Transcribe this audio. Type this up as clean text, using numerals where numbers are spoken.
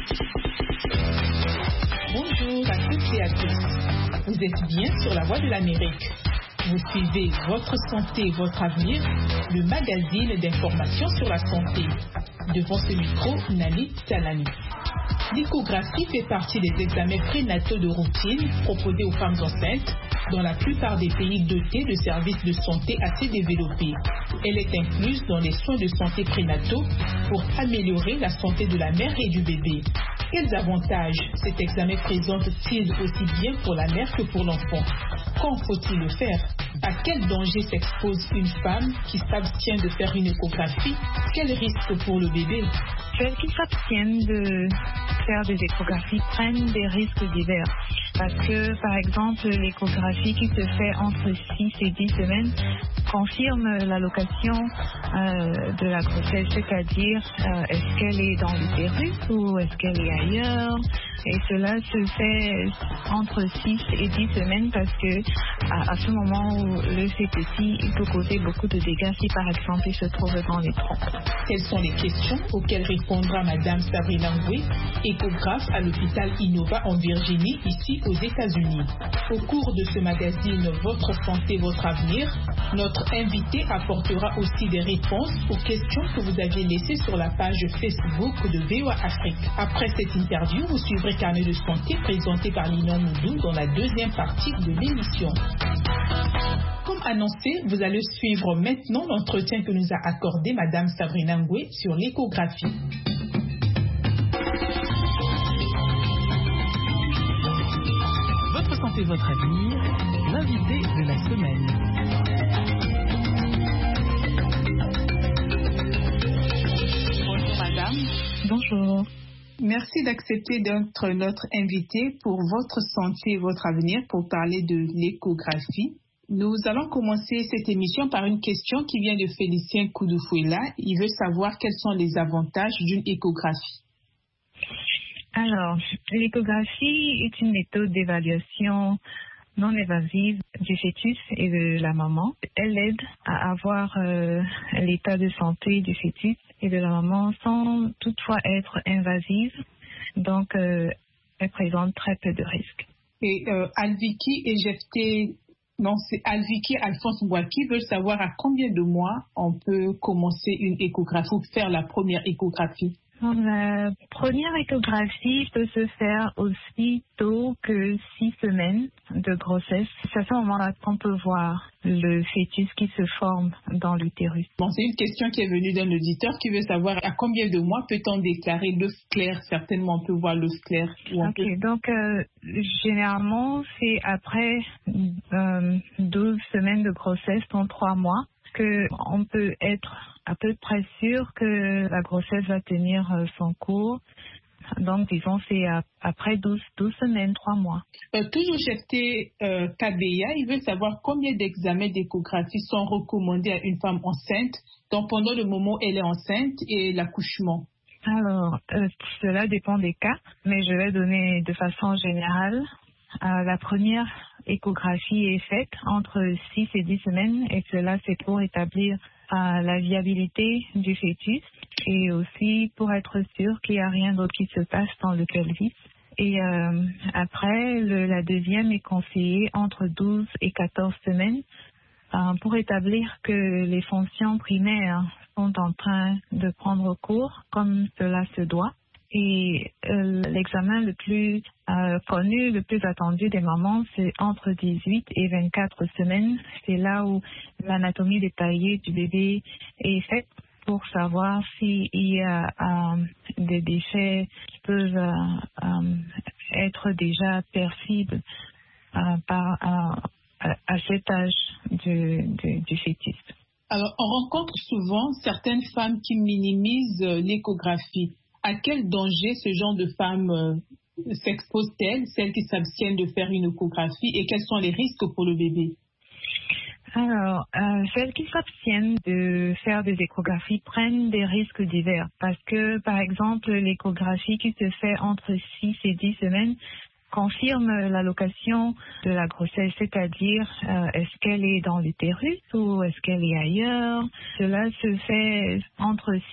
Bonjour à toutes et à tous. Vous êtes bien sur la voie de l'Amérique. Vous suivez Votre santé, votre avenir, le magazine d'information sur la santé. Devant ce micro, Nani Talani. L'échographie fait partie des examens prénataux de routine proposés aux femmes enceintes dans la plupart des pays dotés de services de santé assez développés. Elle est incluse dans les soins de santé prénataux pour améliorer la santé de la mère et du bébé. Quels avantages cet examen présente-t-il aussi bien pour la mère que pour l'enfant? Quand faut-il le faire? À quel danger s'expose une femme qui s'abstient de faire une échographie? Quel risque pour le bébé? Celles qui s'abstiennent de faire des échographies prennent des risques divers. Parce que, par exemple, l'échographie qui se fait entre 6 et 10 semaines confirme la location de la grossesse, c'est-à-dire est-ce qu'elle est dans l'utérus ou est-ce qu'elle est ailleurs. Et cela se fait entre 6 et 10 semaines parce que à ce moment où le fait petit, il peut causer beaucoup de dégâts si par exemple il se trouve dans les trompes. Quelles sont les questions auxquelles répondra Madame Sabrina Ngwe, échographe à l'hôpital Innova en Virginie, ici aux États-Unis. Au cours de ce magazine Votre santé, votre avenir, notre invité apportera aussi des réponses aux questions que vous aviez laissées sur la page Facebook de VOA Afrique. Après cette interview, vous suivrez Carnet de santé présenté par Lina Moudou dans la deuxième partie de l'émission. Comme annoncé, vous allez suivre maintenant l'entretien que nous a accordé Madame Sabrina Ngwe sur l'échographie. Votre santé, votre avenir, l'invité de la semaine. Bonjour Madame. Bonjour. Merci d'accepter d'être notre invité pour Votre santé, votre avenir pour parler de l'échographie. Nous allons commencer cette émission par une question qui vient de Félicien Koudoufuela. Il veut savoir quels sont les avantages d'une échographie. Alors, l'échographie est une méthode d'évaluation non invasive du fœtus et de la maman. Elle aide à avoir l'état de santé du fœtus et de la maman sans toutefois être invasive. Donc, elle présente très peu de risques. Et c'est Alviki Alphonse Mbouaki veut savoir à combien de mois on peut commencer une échographie ou faire la première échographie. La première échographie peut se faire aussi tôt que 6 semaines de grossesse. C'est à ce moment-là qu'on peut voir le fœtus qui se forme dans l'utérus. Bon, c'est une question qui est venue d'un auditeur qui veut savoir à combien de mois peut-on déclarer l'œuf clair. Certainement, on peut voir l'œuf clair. Donc généralement, c'est après 12 semaines de grossesse, dans 3 mois, qu'on peut être à peu près sûr que la grossesse va tenir son cours. Donc, disons, c'est après 12 semaines, 3 mois. Toujours jeté KBA, il veut savoir combien d'examens d'échographie sont recommandés à une femme enceinte, donc pendant le moment où elle est enceinte et l'accouchement. Alors, cela dépend des cas, mais je vais donner de façon générale. La première échographie est faite entre 6 et 10 semaines et cela c'est pour établir la viabilité du fœtus et aussi pour être sûr qu'il n'y a rien d'autre qui se passe dans le pelvis. Et après, la deuxième est conseillée entre 12 et 14 semaines pour établir que les fonctions primaires sont en train de prendre cours comme cela se doit. Et l'examen le plus connu, le plus attendu des mamans, c'est entre 18 et 24 semaines. C'est là où l'anatomie détaillée du bébé est faite pour savoir s'il y a des déchets qui peuvent être déjà percibles à cet âge du fœtus. Alors, on rencontre souvent certaines femmes qui minimisent l'échographie. À quel danger ce genre de femmes s'exposent-elles, celles qui s'abstiennent de faire une échographie, et quels sont les risques pour le bébé? Alors, celles qui s'abstiennent de faire des échographies prennent des risques divers parce que, par exemple, l'échographie qui se fait entre 6 et 10 semaines confirme la location de la grossesse, c'est-à-dire est-ce qu'elle est dans l'utérus ou est-ce qu'elle est ailleurs. Cela se fait entre